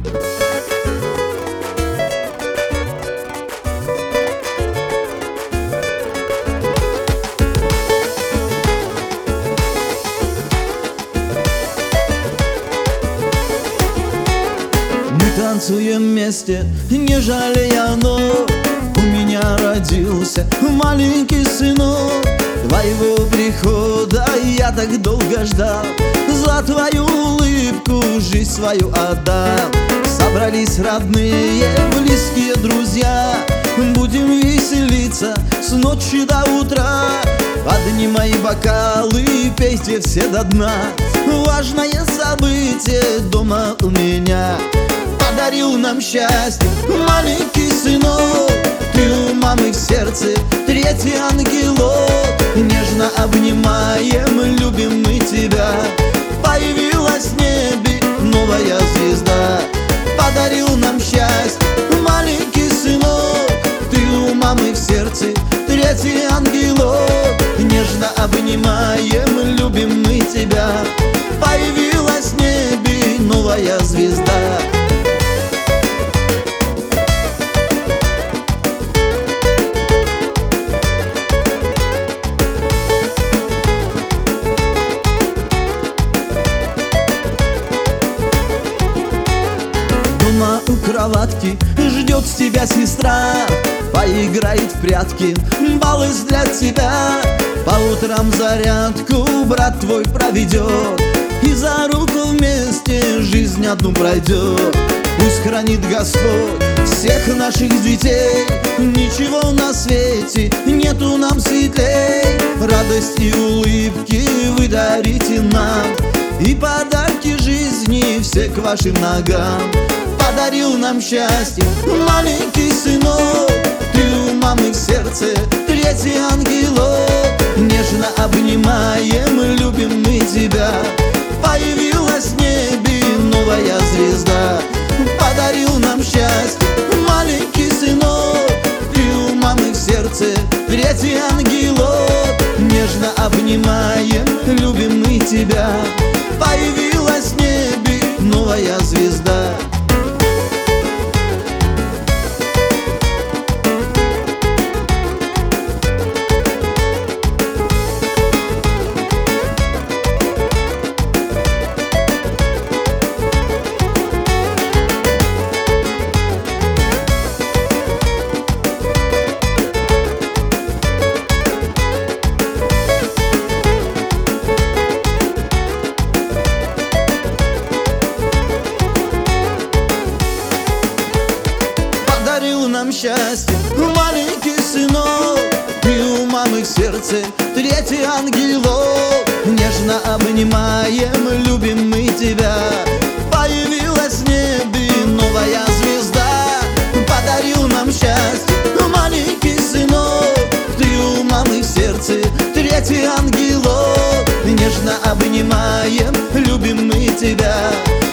Танцуем вместе, не жалея ног. У меня родился маленький сынок. Твоего прихода я так долго ждал. За твою улыбку жизнь свою отдам. Собрались родные, близкие друзья. Будем веселиться с ночи до утра. Поднимай бокалы, пейте все до дна. Важное событие дома у меня. Подарил нам счастье маленький сынок. Ты у мамы в сердце третий ангелок. Нежно обнимаем, любим мы тебя. Появилась в небе новая звезда. Подарил нам счастье маленький сынок. Ты у мамы в сердце третий ангелок. Нежно обнимаем, любим мы тебя. Появилась в небе новая звезда. У кроватки ждет тебя сестра. Поиграет в прятки, баллы для тебя. По утрам зарядку брат твой проведет. И за руку вместе жизнь одну пройдет. Пусть хранит Господь всех наших детей. Ничего на свете нету нам светлей. Радость и улыбки вы дарите нам. И подарки жизни все к вашим ногам. Подарил нам счастье маленький сынок. Ты у мамы в сердце третий ангелок. Нежно обнимаем, любим мы тебя. Появилась в небе новая звезда. Подарил нам счастье маленький сынок. Ты у мамы в сердце третий ангелок. Нежно обнимаем, любим мы тебя. Появилась в небе новая звезда. Подарил нам счастье маленький сынок. Ты у мамы в сердце третий ангелок. Нежно обнимаем, любим мы тебя. Появилась в небе новая звезда. Подарил нам счастье маленький сынок. Ты у мамы в сердце третий ангелок. Нежно обнимаем, любим мы тебя.